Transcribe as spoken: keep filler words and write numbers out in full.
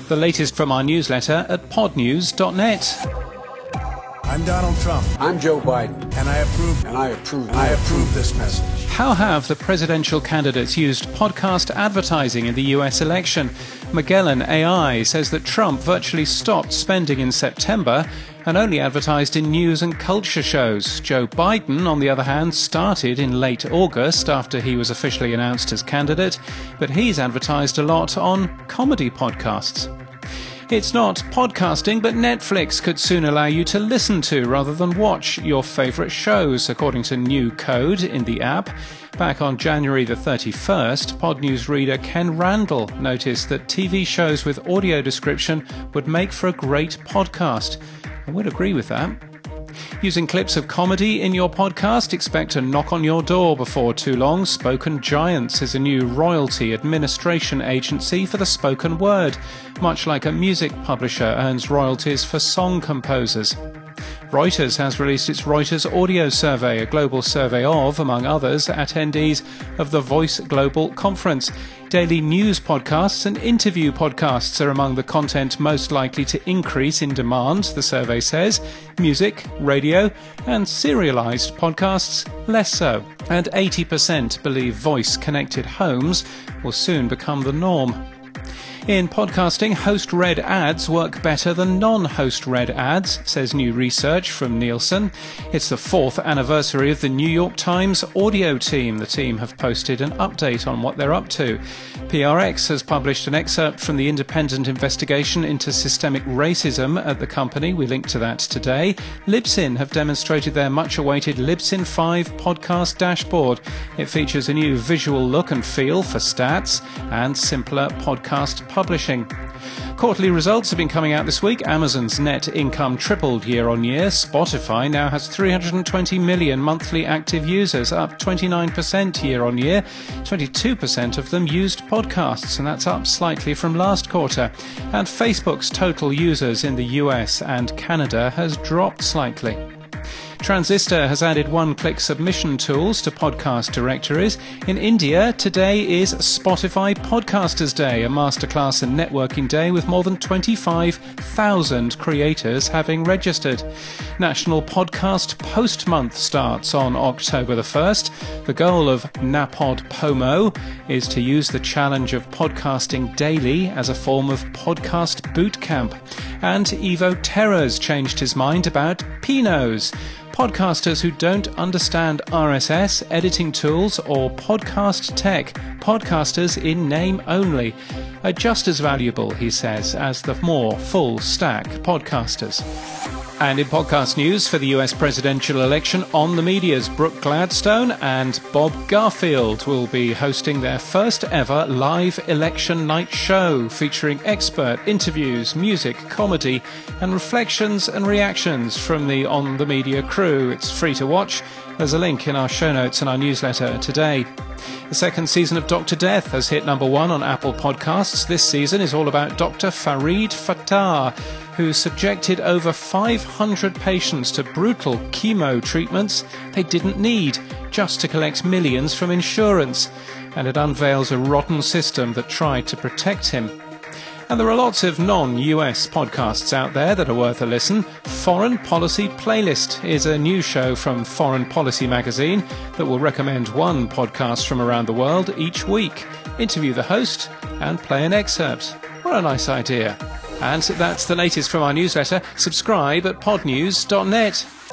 The latest from our newsletter at pod news dot net. I'm Donald Trump. I'm Joe Biden. And I approve. And I approve. I approve this message. How have the presidential candidates used podcast advertising in the U S election? Magellan A I says that Trump virtually stopped spending in September and only advertised in news and culture shows. Joe Biden, on the other hand, started in late August after he was officially announced as candidate, but he's advertised a lot on comedy podcasts. It's not podcasting, but Netflix could soon allow you to listen to rather than watch your favourite shows, according to new code in the app. Back on January the thirty-first, Pod News reader Ken Randall noticed that T V shows with audio description would make for a great podcast. I would agree with that. Using clips of comedy in your podcast? Expect a knock on your door before too long. Spoken Giants is a new royalty administration agency for the spoken word, much like a music publisher earns royalties for song composers. Reuters has released its Reuters Audio Survey, a global survey of, among others, attendees of the Voice Global Conference. Daily news podcasts and interview podcasts are among the content most likely to increase in demand, the survey says. Music, radio, and serialized podcasts less so. And eighty percent believe voice-connected homes will soon become the norm. In podcasting, host-read ads work better than non-host-read ads, says new research from Nielsen. It's the fourth anniversary of the New York Times audio team. The team have posted an update on what they're up to. P R X has published an excerpt from the independent investigation into systemic racism at the company. We link to that today. Libsyn have demonstrated their much-awaited Libsyn five podcast dashboard. It features a new visual look and feel for stats and simpler podcast publishing. Quarterly results have been coming out this week. Amazon's net income tripled year on year. Spotify now has three hundred twenty million monthly active users, up twenty-nine percent year on year. twenty-two percent of them used podcasts, and that's up slightly from last quarter. And Facebook's total users in the U S and Canada has dropped slightly. Transistor has added one-click submission tools to podcast directories. In India, today is Spotify Podcasters Day, a masterclass and networking day with more than twenty-five thousand creators having registered. National Podcast Post Month starts on October the first. The goal of NaPodPoMo is to use the challenge of podcasting daily as a form of podcast bootcamp. And Evo Terra's changed his mind about Pinos. Podcasters who don't understand R S S, editing tools, or podcast tech, podcasters in name only, are just as valuable, he says, as the more full-stack podcasters. And in podcast news for the U S presidential election, On the Media's Brooke Gladstone and Bob Garfield will be hosting their first ever live election night show featuring expert interviews, music, comedy, and reflections and reactions from the On the Media crew. It's free to watch. There's a link in our show notes and our newsletter today. The second season of Doctor Death has hit number one on Apple Podcasts. This season is all about Doctor Farid Fattar, who subjected over five hundred patients to brutal chemo treatments they didn't need, just to collect millions from insurance. And it unveils a rotten system that tried to protect him. And there are lots of non-U S podcasts out there that are worth a listen. Foreign Policy Playlist is a new show from Foreign Policy magazine that will recommend one podcast from around the world each week, interview the host, and play an excerpt. What a nice idea. And that's the latest from our newsletter. Subscribe at pod news dot net.